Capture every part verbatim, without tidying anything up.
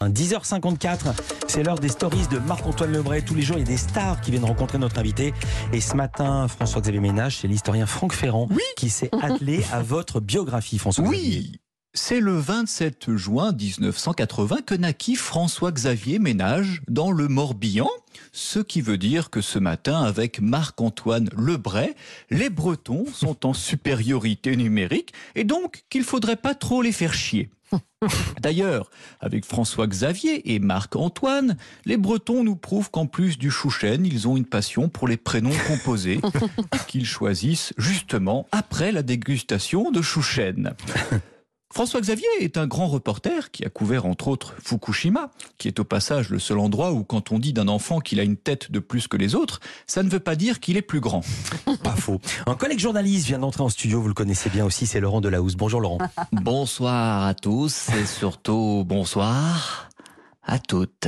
dix heures cinquante-quatre, c'est l'heure des stories de Marc-Antoine Lebray. Tous les jours, il y a des stars qui viennent rencontrer notre invité. Et ce matin, François-Xavier Ménage, c'est l'historien Franck Ferrand oui qui s'est attelé à votre biographie, François-Xavier. Oui, c'est le vingt-sept juin mille neuf cent quatre-vingts que naquit François-Xavier Ménage dans le Morbihan. Ce qui veut dire que ce matin, avec Marc-Antoine Lebray, les Bretons sont en supériorité numérique et donc qu'il ne faudrait pas trop les faire chier. D'ailleurs, avec François-Xavier et Marc-Antoine, les Bretons nous prouvent qu'en plus du chouchen, ils ont une passion pour les prénoms composés qu'ils choisissent justement après la dégustation de chouchen. François-Xavier est un grand reporter qui a couvert entre autres Fukushima, qui est au passage le seul endroit où quand on dit d'un enfant qu'il a une tête de plus que les autres, ça ne veut pas dire qu'il est plus grand. Pas faux. Un collègue journaliste vient d'entrer en studio, vous le connaissez bien aussi, c'est Laurent Delahousse. Bonjour Laurent. Bonsoir à tous et surtout bonsoir à toutes.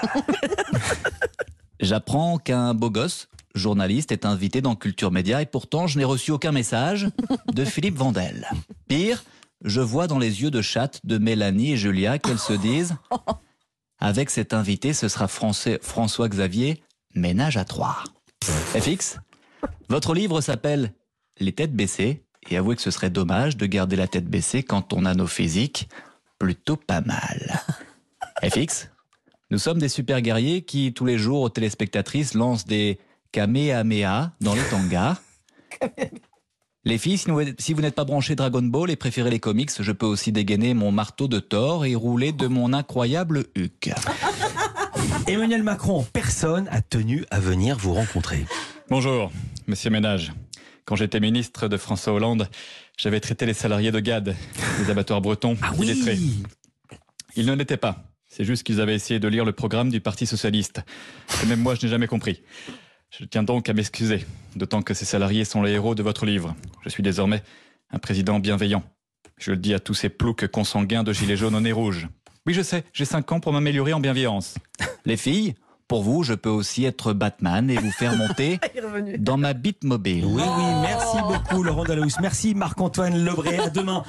J'apprends qu'un beau gosse, journaliste, est invité dans Culture Média et pourtant je n'ai reçu aucun message de Philippe Vandel. Pire, je vois dans les yeux de chatte de Mélanie et Julia qu'elles se disent « Avec cet invité, ce sera Français, François-Xavier, ménage à trois ». F X, votre livre s'appelle « Les têtes baissées » et avouez que ce serait dommage de garder la tête baissée quand on a nos physiques plutôt pas mal. F X, nous sommes des super guerriers qui, tous les jours, aux téléspectatrices, lancent des Kamehameha dans les tangas. Les filles, si vous, si vous n'êtes pas branchés Dragon Ball et préférez les comics, je peux aussi dégainer mon marteau de Thor et rouler de mon incroyable Hulk. Emmanuel Macron en personne a tenu à venir vous rencontrer. Bonjour, monsieur Ménage. Quand j'étais ministre de François Hollande, j'avais traité les salariés de Gade, les abattoirs bretons, ah illettrés. Oui. Ils ne l'étaient pas. C'est juste qu'ils avaient essayé de lire le programme du Parti Socialiste. Et même moi, je n'ai jamais compris. Je tiens donc à m'excuser, d'autant que ces salariés sont les héros de votre livre. Je suis désormais un président bienveillant. Je le dis à tous ces ploucs consanguins de gilets jaunes au nez rouge. Oui, je sais, j'ai cinq ans pour m'améliorer en bienveillance. Les filles, pour vous, je peux aussi être Batman et vous faire monter dans ma Bitmobile. Oui, oui, merci beaucoup Laurent Delahousse. Merci Marc-Antoine Lebray. À demain.